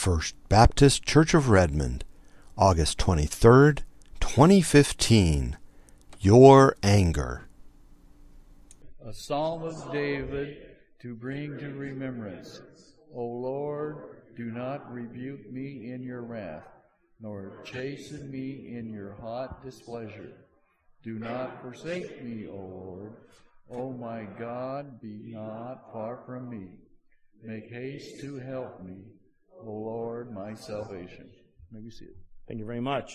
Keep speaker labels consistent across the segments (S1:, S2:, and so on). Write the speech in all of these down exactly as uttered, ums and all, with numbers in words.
S1: First Baptist Church of Redmond, August twenty-third, twenty fifteen. Your Anger.
S2: A psalm of David to bring to remembrance. O Lord, do not rebuke me in your wrath, nor chasten me in your hot displeasure. Do not forsake me, O Lord. O my God, be not far from me. Make haste to help me, O Lord, my salvation. May we see it.
S3: Thank you very much.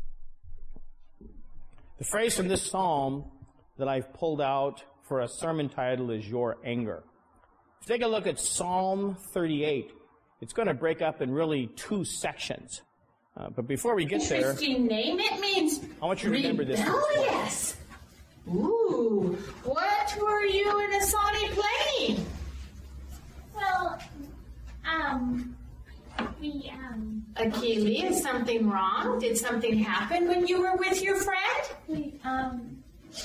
S3: The phrase from this psalm that I've pulled out for a sermon title is Your Anger. If you take a look at Psalm thirty-eight, it's going to break up in really two sections. Uh, but before we get there,
S4: interesting name. It means
S3: I want you to remember this.
S4: Rebellious. Ooh, what were you and Asani playing?
S5: Well, um, we, um...
S4: Akili, is something wrong? Did something happen when you were with your friend?
S5: We, um...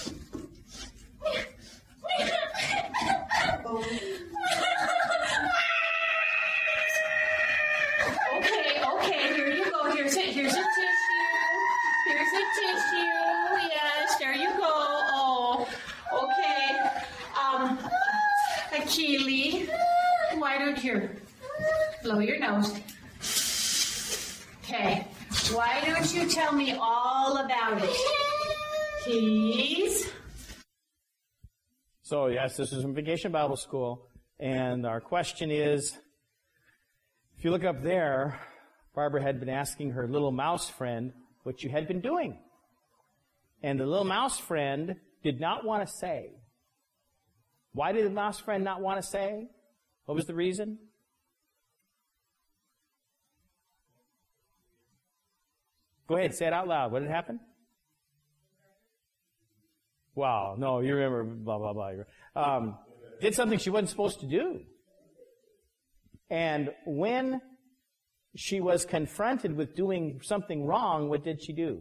S4: okay, okay, here you go. Here's a, here's a tissue. Here's a tissue. Yes, there you go. Oh, okay. Um, Akili, why don't you blow your nose? Okay, why don't you tell me all about it? Please?
S3: So, yes, this is from Vacation Bible School, and our question is, if you look up there, Barbara had been asking her little mouse friend what you had been doing. And the little mouse friend did not want to say. Why did the mouse friend not want to say? What was the reason? Go ahead, say it out loud. What had happened? Wow, no, you remember, blah, blah, blah. Um, did something she wasn't supposed to do. And when she was confronted with doing something wrong, what did she do?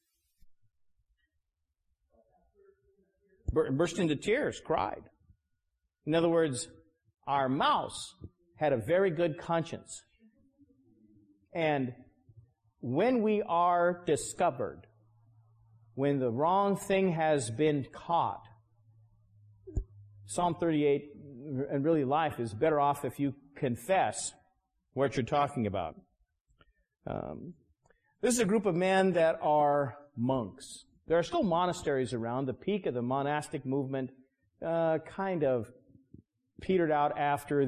S3: Burst into tears, cried. In other words, our mouse had a very good conscience. And when we are discovered, when the wrong thing has been caught, Psalm thirty-eight, and really life, is better off if you confess what you're talking about. Um, this is a group of men that are monks. There are still monasteries around. The peak of the monastic movement uh, kind of petered out after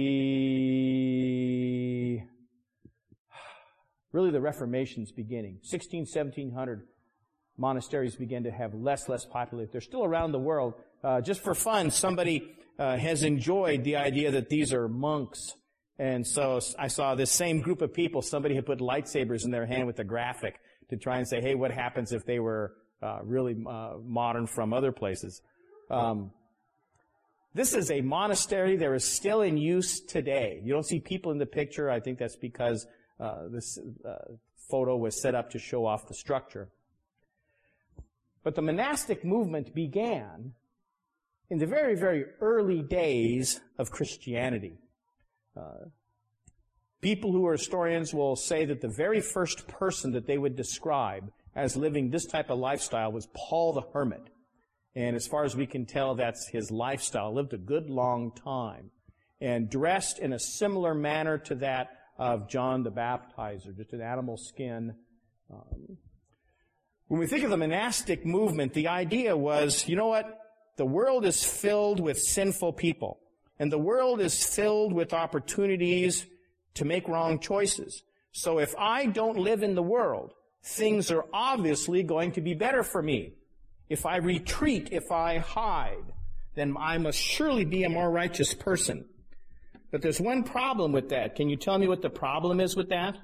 S3: the, really the Reformation's beginning. sixteen, seventeen hundred monasteries began to have less, less popularity. They're still around the world. Uh, just for fun, somebody uh, has enjoyed the idea that these are monks. And so I saw this same group of people, somebody had put lightsabers in their hand with a graphic to try and say, hey, what happens if they were uh, really uh, modern from other places? Um, this is a monastery that is still in use today. You don't see people in the picture. I think that's because uh, this uh, photo was set up to show off the structure. But the monastic movement began in the very, very early days of Christianity. Uh, people who are historians will say that the very first person that they would describe as living this type of lifestyle was Paul the Hermit. And as far as we can tell, that's his lifestyle. Lived a good long time and dressed in a similar manner to that of John the Baptizer, just an animal skin. Um, When we think of the monastic movement, the idea was, you know what? The world is filled with sinful people. And the world is filled with opportunities to make wrong choices. So if I don't live in the world, things are obviously going to be better for me. If I retreat, if I hide, then I must surely be a more righteous person. But there's one problem with that. Can you tell me what the problem is with that?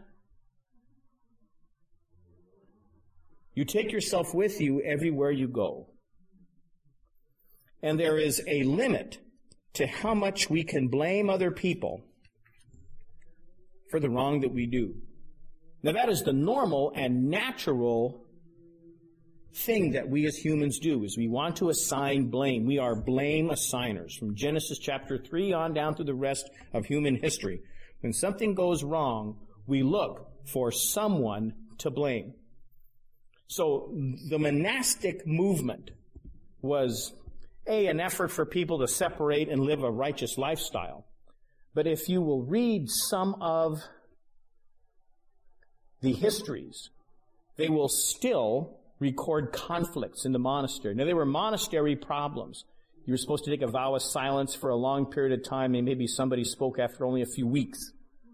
S3: You take yourself with you everywhere you go. And there is a limit to how much we can blame other people for the wrong that we do. Now that is the normal and natural thing that we as humans do, is we want to assign blame. We are blame assigners from Genesis chapter three on down through the rest of human history. When something goes wrong, we look for someone to blame. So the monastic movement was, A, an effort for people to separate and live a righteous lifestyle. But if you will read some of the histories, they will still record conflicts in the monastery. Now, they were monastery problems. You were supposed to take a vow of silence for a long period of time, and maybe somebody spoke after only a few weeks.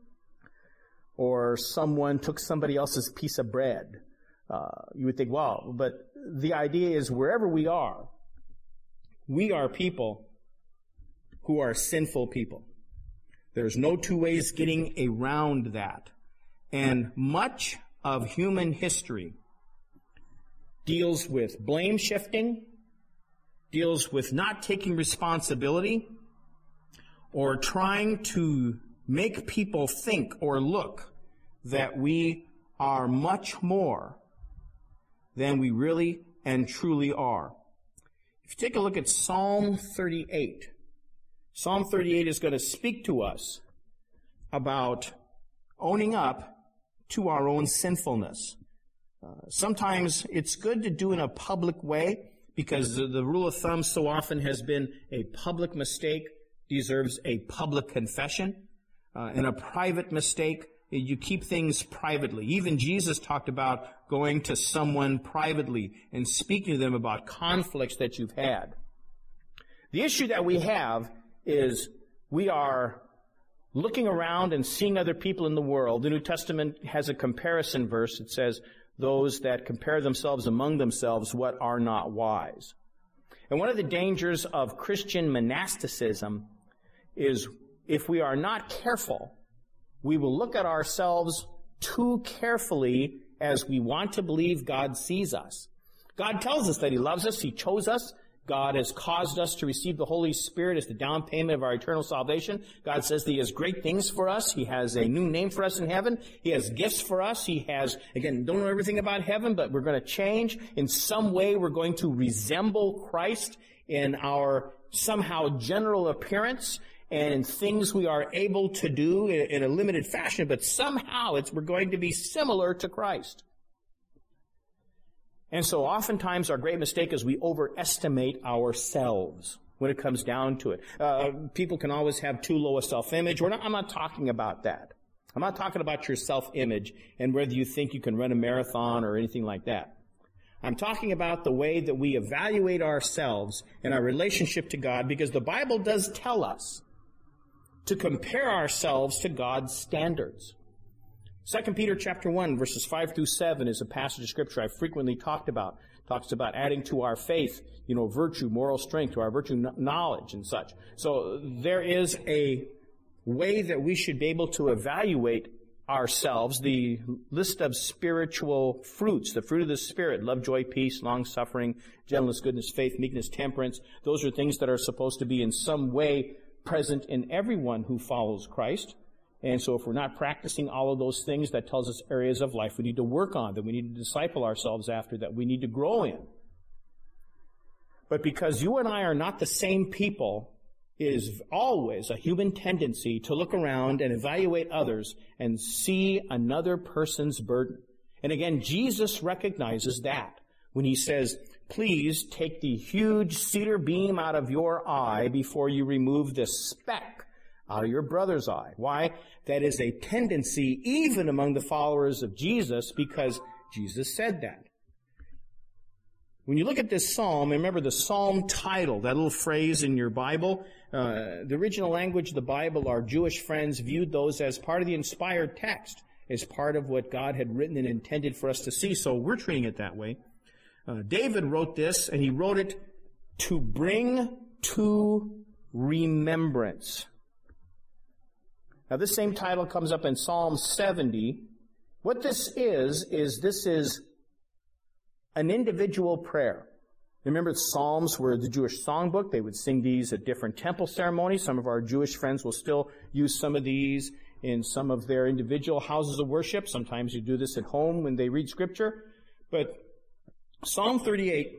S3: Or someone took somebody else's piece of bread. Uh, you would think, wow, but the idea is wherever we are, we are people who are sinful people. There's no two ways getting around that. And much of human history deals with blame shifting, deals with not taking responsibility, or trying to make people think or look that we are much more than we really and truly are. If you take a look at Psalm thirty-eight, Psalm thirty-eight is going to speak to us about owning up to our own sinfulness. Uh, sometimes it's good to do in a public way, because the, the rule of thumb so often has been a public mistake deserves a public confession, uh, and a private mistake, you keep things privately. Even Jesus talked about going to someone privately and speaking to them about conflicts that you've had. The issue that we have is we are looking around and seeing other people in the world. The New Testament has a comparison verse. It says, those that compare themselves among themselves, what are not wise. And one of the dangers of Christian monasticism is if we are not careful, we will look at ourselves too carefully as we want to believe God sees us. God tells us that He loves us. He chose us. God has caused us to receive the Holy Spirit as the down payment of our eternal salvation. God says that He has great things for us. He has a new name for us in heaven. He has gifts for us. He has, again, don't know everything about heaven, but we're going to change. In some way, we're going to resemble Christ in our somehow general appearance and in things we are able to do in, in a limited fashion, but somehow it's, we're going to be similar to Christ. And so oftentimes our great mistake is we overestimate ourselves when it comes down to it. Uh, people can always have too low a self-image. We're not, I'm not talking about that. I'm not talking about your self-image and whether you think you can run a marathon or anything like that. I'm talking about the way that we evaluate ourselves and our relationship to God, because the Bible does tell us to compare ourselves to God's standards. Second Peter chapter one, verses five through seven is a passage of Scripture I've frequently talked about. It talks about adding to our faith, you know, virtue, moral strength, to our virtue, knowledge, and such. So there is a way that we should be able to evaluate ourselves, the list of spiritual fruits, the fruit of the Spirit, love, joy, peace, long-suffering, gentleness, goodness, faith, meekness, temperance. Those are things that are supposed to be in some way present in everyone who follows Christ. And so if we're not practicing all of those things, that tells us areas of life we need to work on, that we need to disciple ourselves after, that we need to grow in. But because you and I are not the same people, it is always a human tendency to look around and evaluate others and see another person's burden. And again, Jesus recognizes that when He says, please take the huge cedar beam out of your eye before you remove the speck out of your brother's eye. Why? That is a tendency even among the followers of Jesus, because Jesus said that. When you look at this psalm, remember the psalm title, that little phrase in your Bible, uh, the original language of the Bible, our Jewish friends viewed those as part of the inspired text, as part of what God had written and intended for us to see. So we're treating it that way. Uh, David wrote this, and he wrote it to bring to remembrance. Now, this same title comes up in Psalm seventy. What this is, is this is an individual prayer. Remember, the Psalms were the Jewish songbook. They would sing these at different temple ceremonies. Some of our Jewish friends will still use some of these in some of their individual houses of worship. Sometimes you do this at home when they read Scripture. But Psalm thirty-eight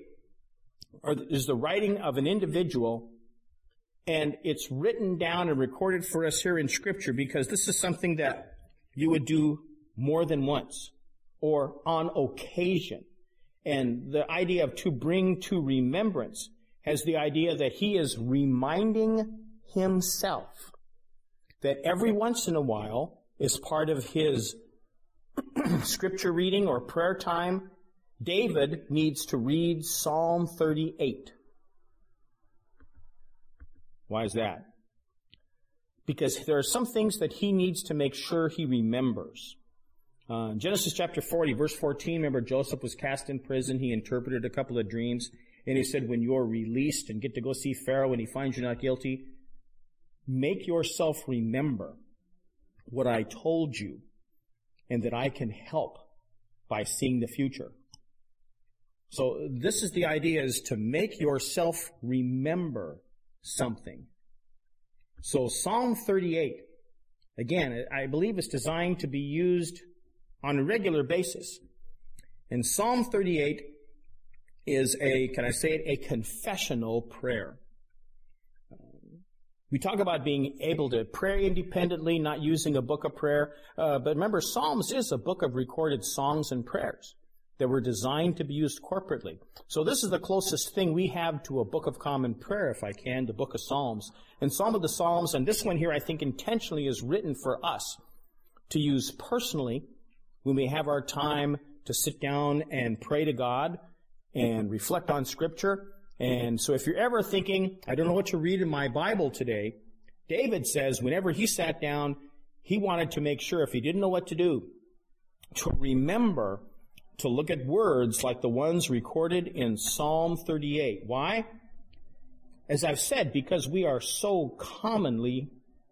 S3: is the writing of an individual, and it's written down and recorded for us here in Scripture because this is something that you would do more than once, or on occasion. And the idea of to bring to remembrance has the idea that he is reminding himself that every once in a while, as part of his scripture reading or prayer time, David needs to read Psalm thirty-eight. Why is that? Because there are some things that he needs to make sure he remembers. Uh, Genesis chapter forty, verse fourteen, remember Joseph was cast in prison. He interpreted a couple of dreams. And he said, when you're released and get to go see Pharaoh and he finds you not guilty, make yourself remember what I told you and that I can help by seeing the future. So this is the idea, is to make yourself remember something. So Psalm thirty-eight, again, I believe it's designed to be used on a regular basis. And Psalm thirty-eight is a, can I say it, a confessional prayer. We talk about being able to pray independently, not using a book of prayer. Uh, but remember, Psalms is a book of recorded songs and prayers that were designed to be used corporately. So this is the closest thing we have to a book of common prayer, if I can, the book of Psalms. And some of the Psalms, and this one here I think intentionally is written for us to use personally when we have our time to sit down and pray to God and reflect on Scripture. And so if you're ever thinking, I don't know what to read in my Bible today, David says whenever he sat down, he wanted to make sure, if he didn't know what to do, to remember to look at words like the ones recorded in Psalm thirty-eight. Why? As I've said, because we are so commonly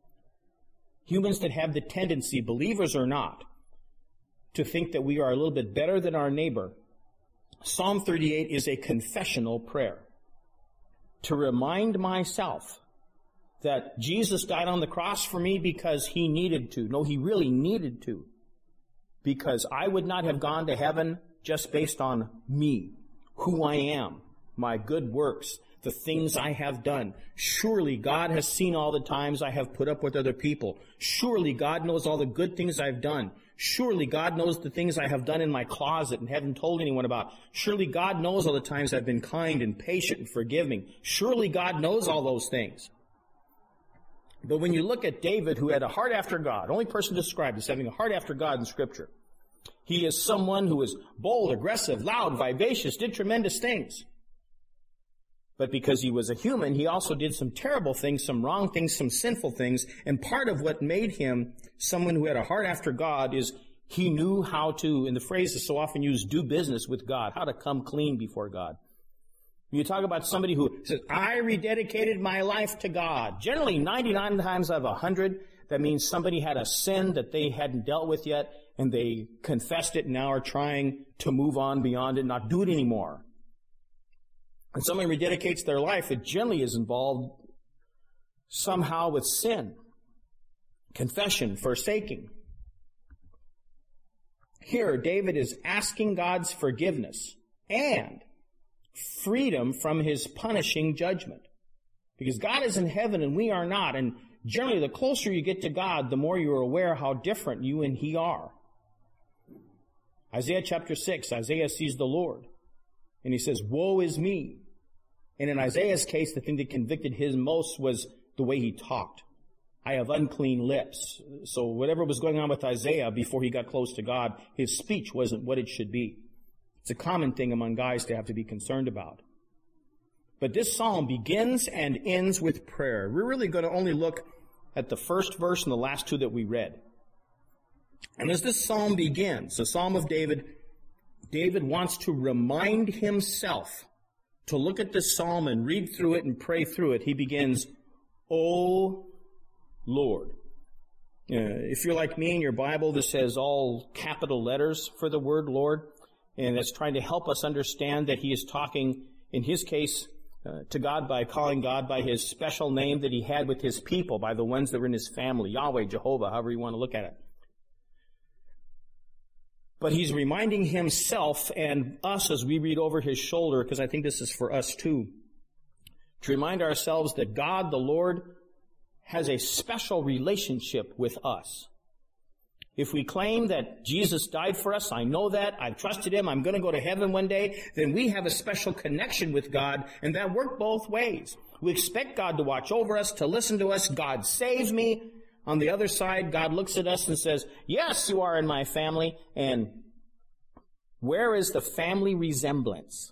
S3: humans that have the tendency, believers or not, to think that we are a little bit better than our neighbor. Psalm thirty-eight is a confessional prayer to remind myself that Jesus died on the cross for me because he needed to. No, he really needed to. Because I would not have gone to heaven just based on me, who I am, my good works, the things I have done. Surely God has seen all the times I have put up with other people. Surely God knows all the good things I've done. Surely God knows the things I have done in my closet and haven't told anyone about. Surely God knows all the times I've been kind and patient and forgiving. Surely God knows all those things. But when you look at David, who had a heart after God, only person described as having a heart after God in Scripture, he is someone who is bold, aggressive, loud, vivacious, did tremendous things. But because he was a human, he also did some terrible things, some wrong things, some sinful things. And part of what made him someone who had a heart after God is he knew how to, and the phrase is so often used, do business with God, how to come clean before God. You talk about somebody who says, I rededicated my life to God. Generally, ninety-nine times out of one hundred, that means somebody had a sin that they hadn't dealt with yet, and they confessed it and now are trying to move on beyond it and not do it anymore. And somebody rededicates their life, it generally is involved somehow with sin, confession, forsaking. Here, David is asking God's forgiveness and freedom from his punishing judgment. Because God is in heaven and we are not. And generally, the closer you get to God, the more you're aware how different you and he are. Isaiah chapter six, Isaiah sees the Lord. And he says, woe is me. And in Isaiah's case, the thing that convicted him most was the way he talked. I have unclean lips. So whatever was going on with Isaiah before he got close to God, his speech wasn't what it should be. It's a common thing among guys to have to be concerned about. But this psalm begins and ends with prayer. We're really going to only look at the first verse and the last two that we read. And as this psalm begins, the Psalm of David, David wants to remind himself to look at this psalm and read through it and pray through it. He begins, O Lord. Uh, if you're like me in your Bible, this has all capital letters for the word Lord. And it's trying to help us understand that he is talking, in his case, uh, to God by calling God by his special name that he had with his people, by the ones that were in his family, Yahweh, Jehovah, however you want to look at it. But he's reminding himself and us as we read over his shoulder, because I think this is for us too, to remind ourselves that God, the Lord, has a special relationship with us. If we claim that Jesus died for us, I know that, I've trusted him, I'm going to go to heaven one day, then we have a special connection with God, and that works both ways. We expect God to watch over us, to listen to us. God saves me. On the other side, God looks at us and says, yes, you are in my family, and where is the family resemblance?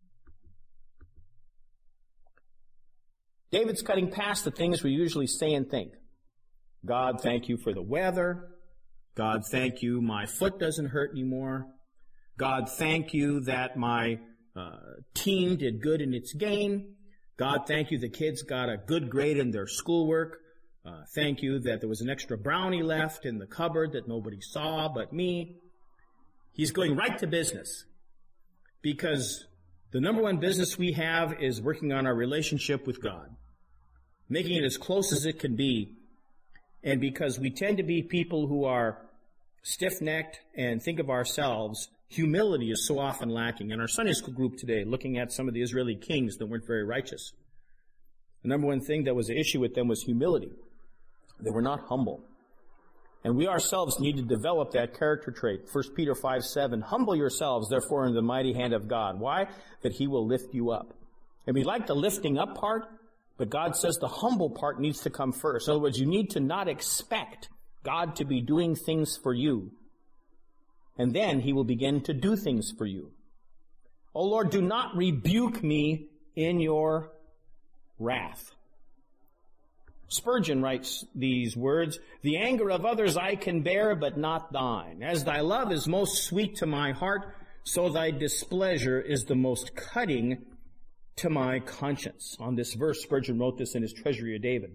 S3: David's cutting past the things we usually say and think. God, thank you for the weather. God, thank you, my foot doesn't hurt anymore. God, thank you that my uh, team did good in its game. God, thank you the kids got a good grade in their schoolwork. Uh, thank you that there was an extra brownie left in the cupboard that nobody saw but me. He's going right to business because the number one business we have is working on our relationship with God, making it as close as it can be. And because we tend to be people who are stiff-necked and think of ourselves, humility is so often lacking. In our Sunday school group today, looking at some of the Israeli kings that weren't very righteous, the number one thing that was an issue with them was humility. They were not humble. And we ourselves need to develop that character trait. First Peter five seven, humble yourselves, therefore, in the mighty hand of God. Why? That he will lift you up. And we like the lifting up part, but God says the humble part needs to come first. In other words, you need to not expect God to be doing things for you. And then he will begin to do things for you. Oh Lord, do not rebuke me in your wrath. Spurgeon writes these words, the anger of others I can bear, but not thine. As thy love is most sweet to my heart, so thy displeasure is the most cutting to my conscience. On this verse, Spurgeon wrote this in his Treasury of David.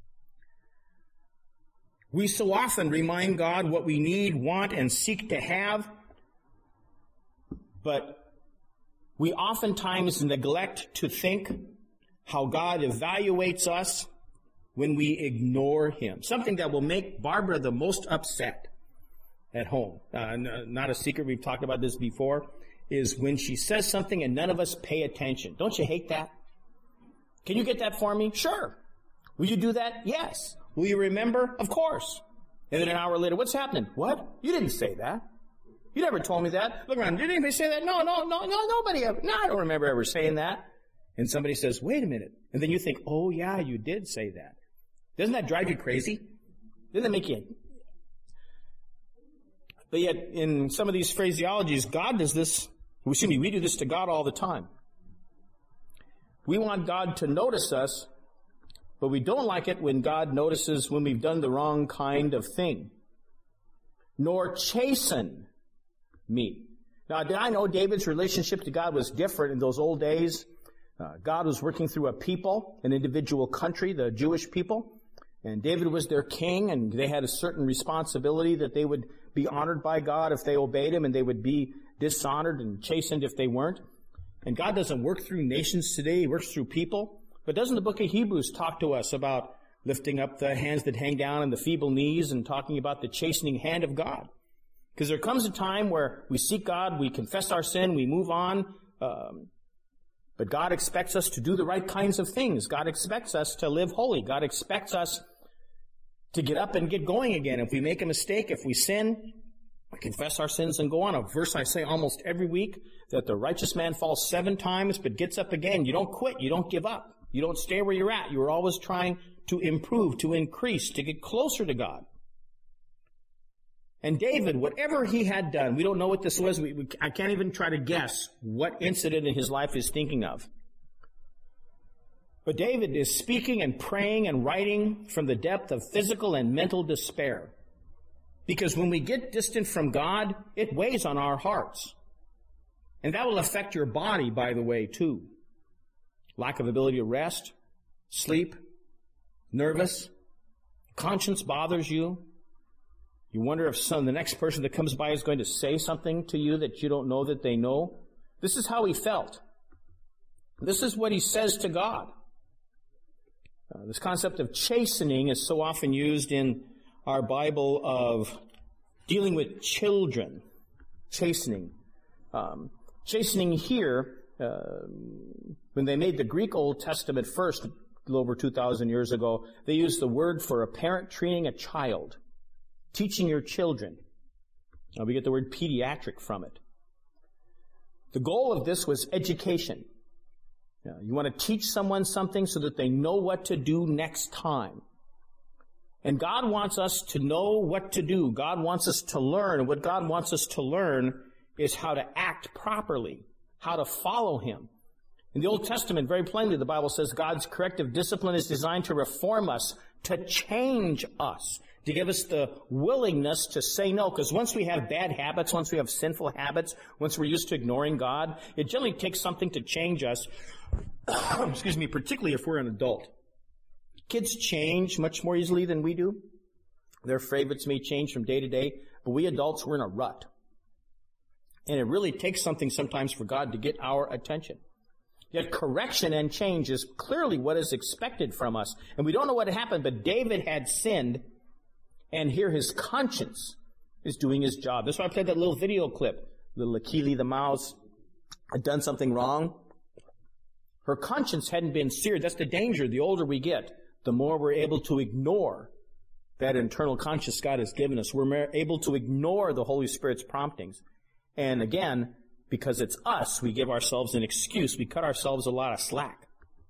S3: We so often remind God what we need, want, and seek to have, but we oftentimes neglect to think how God evaluates us when we ignore him. Something that will make Barbara the most upset at home. Uh, n- not a secret, we've talked about this before, is when she says something and none of us pay attention. Don't you hate that? Can you get that for me? Sure. Will you do that? Yes. Will you remember? Of course. And then an hour later, what's happening? What? You didn't say that. You never told me that. Look around. Did anybody say that? No, no, no, no, nobody ever. No, I don't remember ever saying that. And somebody says, wait a minute. And then you think, oh yeah, you did say that. Doesn't that drive you crazy? Doesn't that make you... But yet, in some of these phraseologies, God does this, excuse me, we do this to God all the time. We want God to notice us, but we don't like it when God notices when we've done the wrong kind of thing. Nor chasten me. Now, did I know David's relationship to God was different in those old days? Uh, God was working through a people, an individual country, the Jewish people. And David was their king, and they had a certain responsibility that they would be honored by God if they obeyed him, and they would be dishonored and chastened if they weren't. And God doesn't work through nations today, he works through people. But doesn't the book of Hebrews talk to us about lifting up the hands that hang down and the feeble knees and talking about the chastening hand of God? Because there comes a time where we seek God, we confess our sin, we move on, um, but God expects us to do the right kinds of things. God expects us to live holy. God expects us to get up and get going again. If we make a mistake, if we sin, we confess our sins and go on. A verse I say almost every week, that the righteous man falls seven times but gets up again. You don't quit. You don't give up. You don't stay where you're at. You're always trying to improve, to increase, to get closer to God. And David, whatever he had done, we don't know what this was. We, we, I can't even try to guess what incident in his life he's thinking of. But David is speaking and praying and writing from the depth of physical and mental despair. Because when we get distant from God, it weighs on our hearts. And that will affect your body, by the way, too. Lack of ability to rest, sleep, nervous, conscience bothers you. You wonder if some, the next person that comes by is going to say something to you that you don't know that they know. This is how he felt. This is what he says to God. Uh, this concept of chastening is so often used in our Bible of dealing with children. Chastening. Um, chastening here, uh, when they made the Greek Old Testament first, a little over two thousand years ago, they used the word for a parent treating a child. teaching your children. Now, we get the word pediatric from it. The goal of this was education. You know, you want to teach someone something so that they know what to do next time. And God wants us to know what to do. God wants us to learn. And what God wants us to learn is how to act properly, how to follow Him. In the Old Testament, very plainly, the Bible says God's corrective discipline is designed to reform us, to change us, to give us the willingness to say no. Because once we have bad habits, once we have sinful habits, once we're used to ignoring God, it generally takes something to change us, excuse me, particularly if we're an adult. Kids change much more easily than we do. Their favorites may change from day to day, but we adults, we're in a rut. And it really takes something sometimes for God to get our attention. Yet correction and change is clearly what is expected from us. And we don't know what happened, but David had sinned, and here his conscience is doing his job. That's why I played that little video clip. Little Akili the mouse had done something wrong. Her conscience hadn't been seared. That's the danger. The older we get, the more we're able to ignore that internal conscience God has given us. We're able to ignore the Holy Spirit's promptings. And again, because it's us, we give ourselves an excuse. We cut ourselves a lot of slack.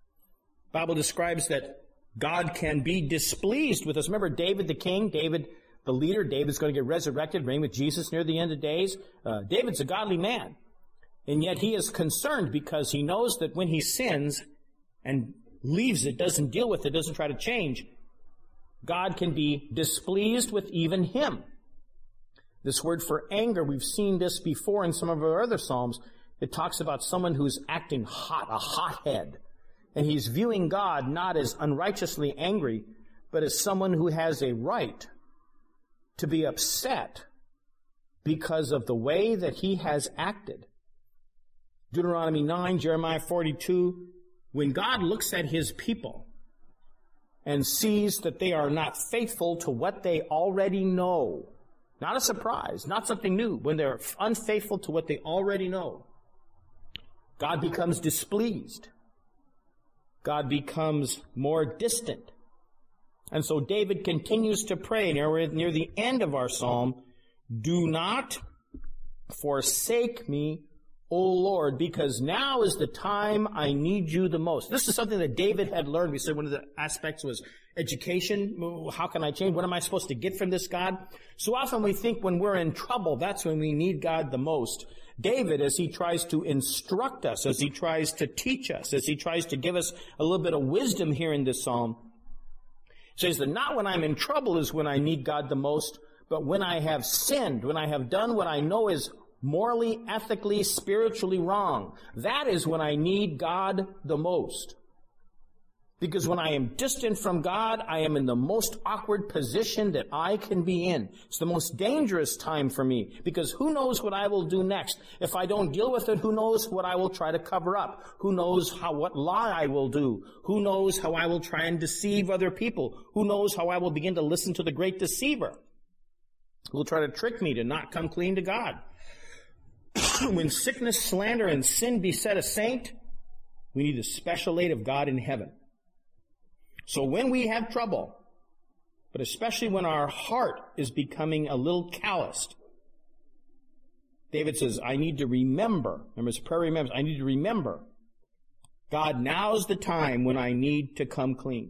S3: The Bible describes that God can be displeased with us. Remember David the king, David the leader. David's going to get resurrected, reign with Jesus near the end of days. Uh, David's a godly man. And yet he is concerned because he knows that when he sins and leaves it, doesn't deal with it, doesn't try to change, God can be displeased with even him. This word for anger, we've seen this before in some of our other Psalms. It talks about someone who's acting hot, a hothead. And he's viewing God not as unrighteously angry, but as someone who has a right to be upset because of the way that he has acted. Deuteronomy nine, Jeremiah forty-two, when God looks at his people and sees that they are not faithful to what they already know, not a surprise, not something new, when they're unfaithful to what they already know, God becomes displeased. God becomes more distant. And so David continues to pray near, near the end of our psalm, do not forsake me, O Lord, because now is the time I need you the most. This is something that David had learned. We said one of the aspects was education. How can I change? What am I supposed to get from this God? So often we think when we're in trouble, that's when we need God the most. David, as he tries to instruct us, as he tries to teach us, as he tries to give us a little bit of wisdom here in this psalm, says that not when I'm in trouble is when I need God the most, but when I have sinned, when I have done what I know is morally, ethically, spiritually wrong. That is when I need God the most. Because when I am distant from God, I am in the most awkward position that I can be in. It's the most dangerous time for me. Because who knows what I will do next? If I don't deal with it, who knows what I will try to cover up? Who knows how what lie I will do? Who knows how I will try and deceive other people? Who knows how I will begin to listen to the great deceiver who will try to trick me to not come clean to God? When sickness, slander, and sin beset a saint, we need the special aid of God in heaven. So when we have trouble, but especially when our heart is becoming a little calloused, David says, I need to remember, remember his prayer remembers, I need to remember, God, now's the time when I need to come clean.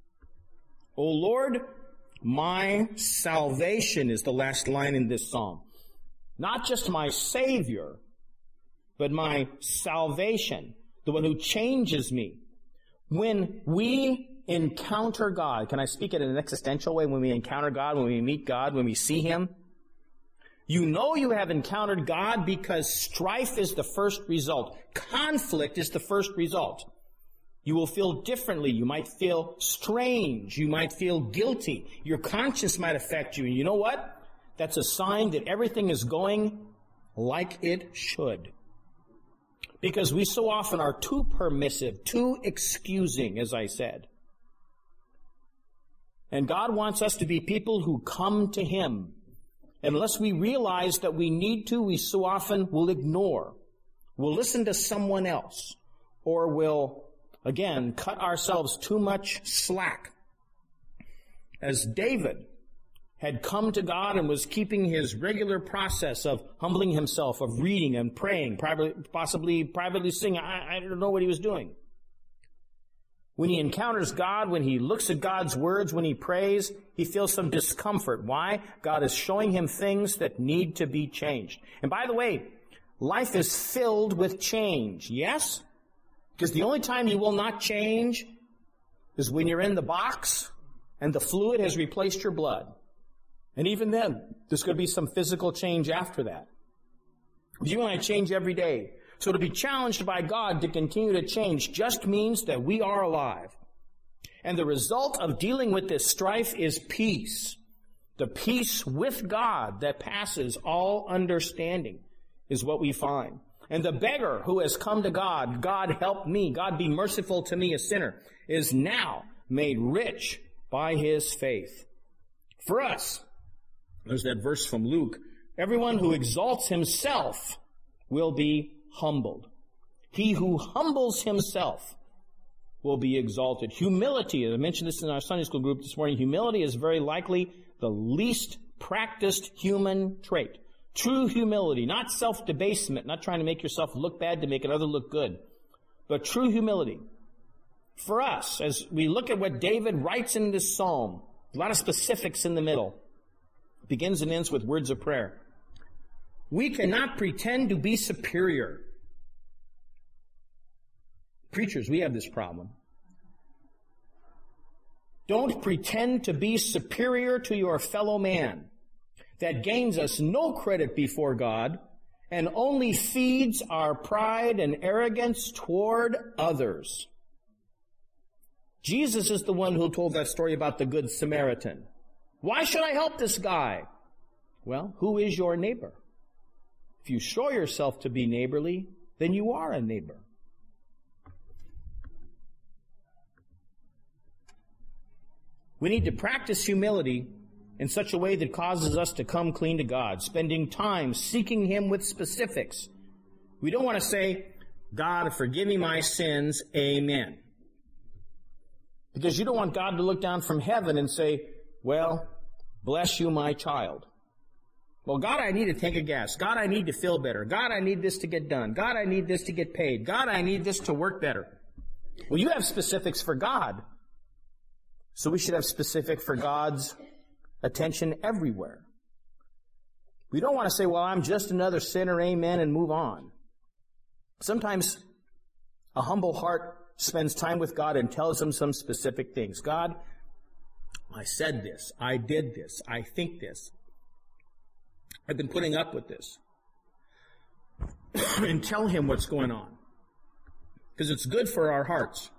S3: O Lord, my salvation is the last line in this psalm. Not just my Savior, but my salvation, the one who changes me. When we encounter God, can I speak it in an existential way? When we encounter God, when we meet God, when we see Him, you know you have encountered God because strife is the first result. Conflict is the first result. You will feel differently. You might feel strange. You might feel guilty. Your conscience might affect you. And you know what? That's a sign that everything is going like it should. Because we so often are too permissive, too excusing, as I said. And God wants us to be people who come to Him. Unless we realize that we need to, we so often will ignore. We'll listen to someone else. Or we'll, again, cut ourselves too much slack. As David had come to God and was keeping his regular process of humbling himself, of reading and praying, possibly privately singing. I, I don't know what he was doing. When he encounters God, when he looks at God's words, when he prays, he feels some discomfort. Why? God is showing him things that need to be changed. And by the way, life is filled with change. Yes? Because the only time you will not change is when you're in the box and the fluid has replaced your blood. And even then, there's going to be some physical change after that. You and I change every day. So to be challenged by God to continue to change just means that we are alive. And the result of dealing with this strife is peace. The peace with God that passes all understanding is what we find. And the beggar who has come to God, God help me, God be merciful to me, a sinner, is now made rich by his faith. For us, there's that verse from Luke, everyone who exalts himself will be humbled. He who humbles himself will be exalted. Humility, I mentioned this in our Sunday school group this morning, humility is very likely the least practiced human trait. True humility, not self-debasement, not trying to make yourself look bad to make another look good, but true humility. For us, as we look at what David writes in this psalm, a lot of specifics in the middle, it begins and ends with words of prayer. We cannot pretend to be superior. Preachers, we have this problem. Don't pretend to be superior to your fellow man. That gains us no credit before God and only feeds our pride and arrogance toward others. Jesus is the one who told that story about the Good Samaritan. Why should I help this guy? Well, who is your neighbor? If you show yourself to be neighborly, then you are a neighbor. We need to practice humility in such a way that causes us to come clean to God, spending time seeking him with specifics. We don't want to say, God, forgive me my sins, amen. Because you don't want God to look down from heaven and say, well, bless you, my child. Well, God, I need to take a gas. God, I need to feel better. God, I need this to get done. God, I need this to get paid. God, I need this to work better. Well, you have specifics for God. So we should have specific for God's attention everywhere. We don't want to say, well, I'm just another sinner, amen, and move on. Sometimes a humble heart spends time with God and tells him some specific things. God, I said this. I did this. I think this. I've been putting up with this. And tell him what's going on. Because it's good for our hearts.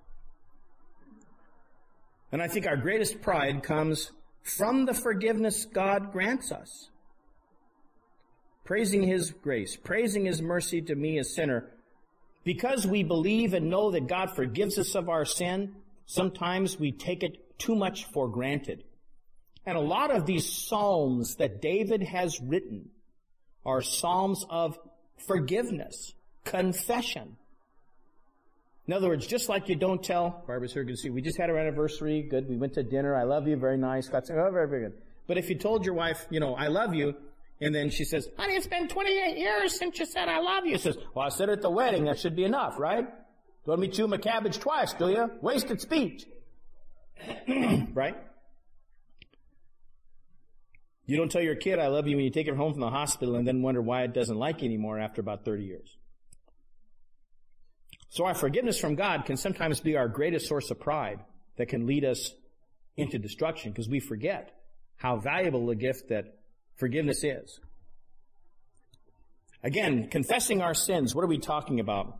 S3: And I think our greatest pride comes from the forgiveness God grants us. Praising his grace, praising his mercy to me, a sinner. Because we believe and know that God forgives us of our sin, sometimes we take it too much for granted. And a lot of these psalms that David has written are psalms of forgiveness, confession. In other words, just like you don't tell, Barbara's here, good to see, we just had our anniversary, good, we went to dinner, I love you, very nice, got some, oh, very, very good. But if you told your wife, you know, I love you, and then she says, honey, it's been twenty-eight years since you said I love you. She says, well, I said it at the wedding, that should be enough, right? Don't me chew my cabbage twice, do you? Wasted speech. Right? You don't tell your kid I love you when you take her home from the hospital and then wonder why it doesn't like you anymore after about thirty years. So our forgiveness from God can sometimes be our greatest source of pride that can lead us into destruction because we forget how valuable a gift that forgiveness is. Again, confessing our sins, what are we talking about?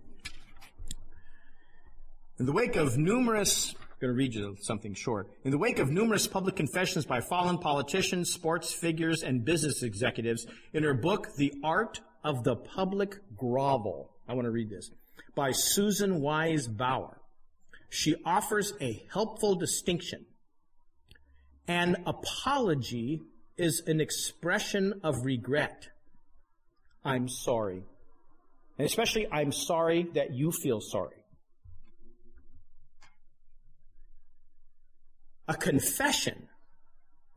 S3: In the wake of numerous, I'm going to read you something short. In the wake of numerous public confessions by fallen politicians, sports figures, and business executives, in her book, The Art of the Public Grovel, I want to read this, by Susan Wise Bauer, she offers a helpful distinction. An apology is an expression of regret. I'm sorry. And especially, I'm sorry that you feel sorry. A confession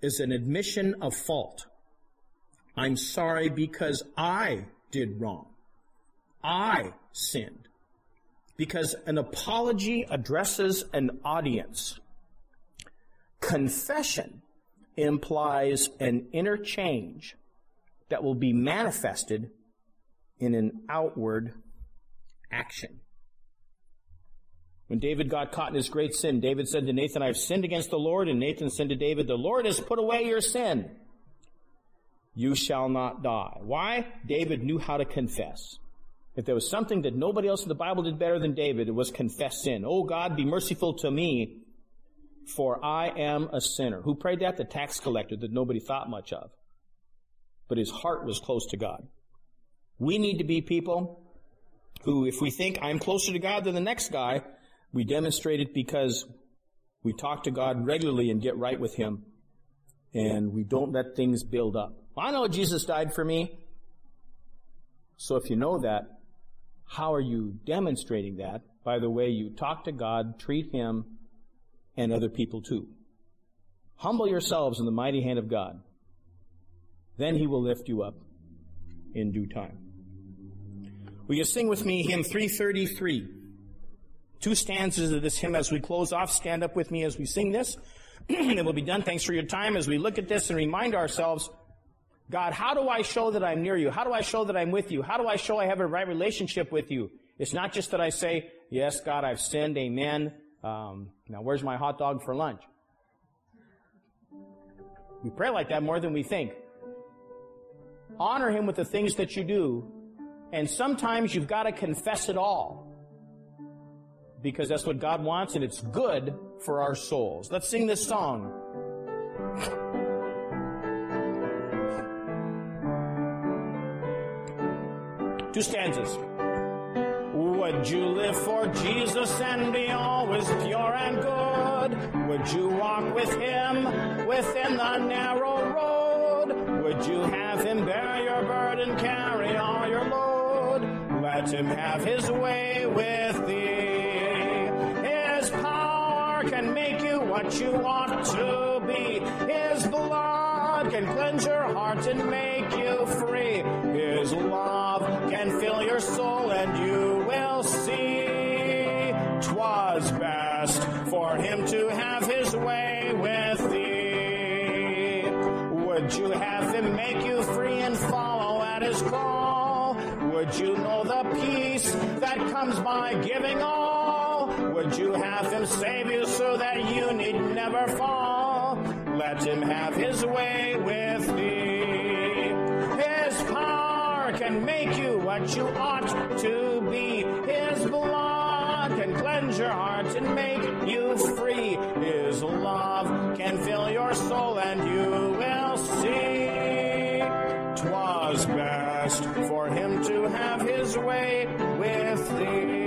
S3: is an admission of fault. I'm sorry because I did wrong. I sinned. Because an apology addresses an audience. Confession implies an inner change that will be manifested in an outward action. When David got caught in his great sin, David said to Nathan, I've sinned against the Lord. And Nathan said to David, the Lord has put away your sin. You shall not die. Why? David knew how to confess. If there was something that nobody else in the Bible did better than David, it was confess sin. Oh God, be merciful to me, for I am a sinner. Who prayed that? The tax collector that nobody thought much of. But his heart was close to God. We need to be people who, if we think I'm closer to God than the next guy, we demonstrate it because we talk to God regularly and get right with Him, and we don't let things build up. I know Jesus died for me. So if you know that, how are you demonstrating that? By the way you talk to God, treat Him, and other people too. Humble yourselves in the mighty hand of God. Then He will lift you up in due time. Will you sing with me hymn three thirty-three? Two stanzas of this hymn as we close off. Stand up with me as we sing this. It will be done. Thanks for your time as we look at this and remind ourselves, God, how do I show that I'm near you? How do I show that I'm with you? How do I show I have a right relationship with you? It's not just that I say, yes, God, I've sinned, amen. Um, now, where's my hot dog for lunch? We pray like that more than we think. Honor Him with the things that you do, and sometimes you've got to confess it all, because that's what God wants, and it's good for our souls. Let's sing this song. Two stanzas. Would you live for Jesus and be always pure and good? Would you walk with Him within the narrow road? Would you have Him bear your burden, carry all your load? Let Him have His way with thee. His power can make you what you ought to be. His blood can cleanse your heart and make you free. His love can fill your soul and you will see 'twas best for Him to have His way with thee. Would you have Him make you free and follow at His call? Would you know the peace that comes by giving all? Would you have Him save you so that you need never fall? Let Him have His way with thee. His power can make you what you ought to be. His blood can cleanse your heart and make you free. His love can fill your soul and you will see 'twas best for Him to have His way with thee.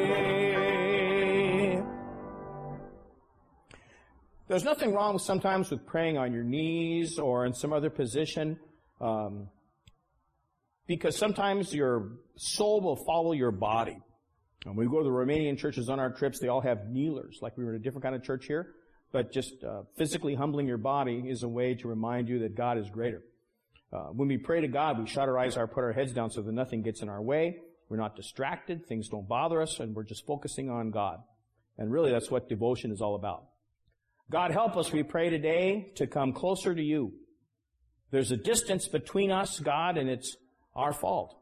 S3: There's nothing wrong sometimes with praying on your knees or in some other position, um, because sometimes your soul will follow your body. When we go to the Romanian churches on our trips, they all have kneelers, like we were in a different kind of church here. But just uh, physically humbling your body is a way to remind you that God is greater. Uh, when we pray to God, we shut our eyes, or put our heads down so that nothing gets in our way. We're not distracted, things don't bother us, and we're just focusing on God. And really, that's what devotion is all about. God, help us, we pray today, to come closer to you. There's a distance between us, God, and it's our fault.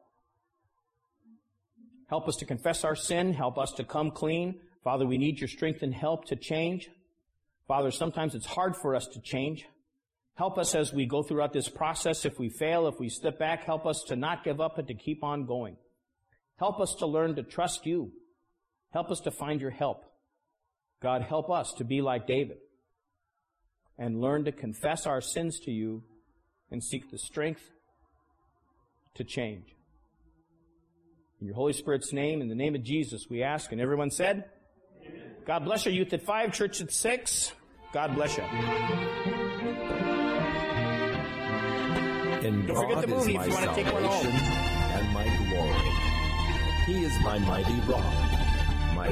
S3: Help us to confess our sin. Help us to come clean. Father, we need your strength and help to change. Father, sometimes it's hard for us to change. Help us as we go throughout this process. If we fail, if we step back, help us to not give up and to keep on going. Help us to learn to trust you. Help us to find your help. God, help us to be like David and learn to confess our sins to you and seek the strength to change. In your Holy Spirit's name, in the name of Jesus, we ask. And everyone said, amen. God bless you. Youth at five, church at six. God bless you.
S6: And
S3: Don't forget the movie if you want to take one home.
S6: And my glory. He is my mighty rock, my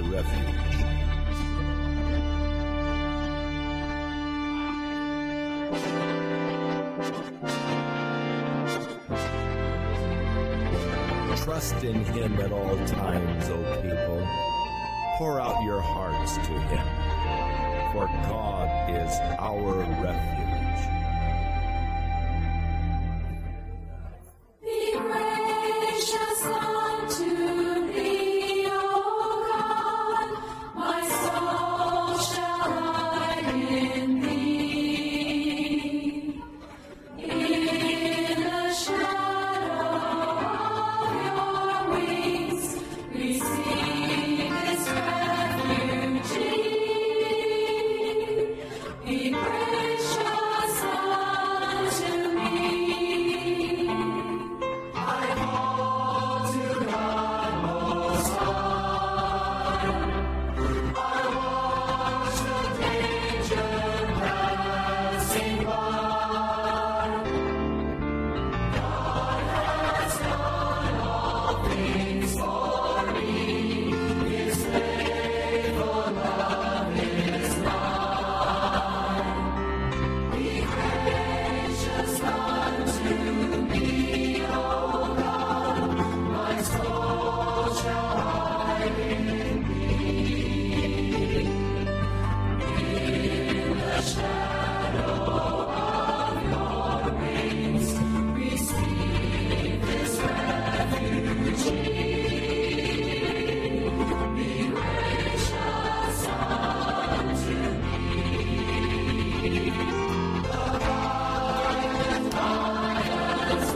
S6: refuge. Trust in him at all times, O people. Pour out your hearts to him, for God is our refuge.
S7: Be gracious unto thee, O God, my soul shall hide in thee. In the shadow of your wings, receive this refugee. Be gracious unto me. I call to God most high. I watch the danger passing by. God has done all things for me. His faithful love is mine. Be gracious unto me, O God. My soul shall hide in thee. In the shadow of your wings, receive this refugee. Be gracious unto me. The lion, lions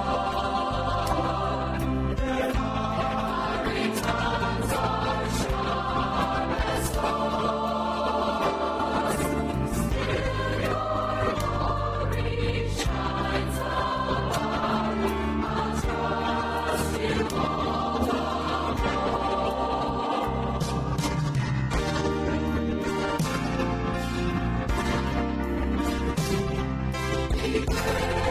S7: roar. Their fiery tongues are sharp as swords. Still your glory shines above. I'll trust you all the more. Be gracious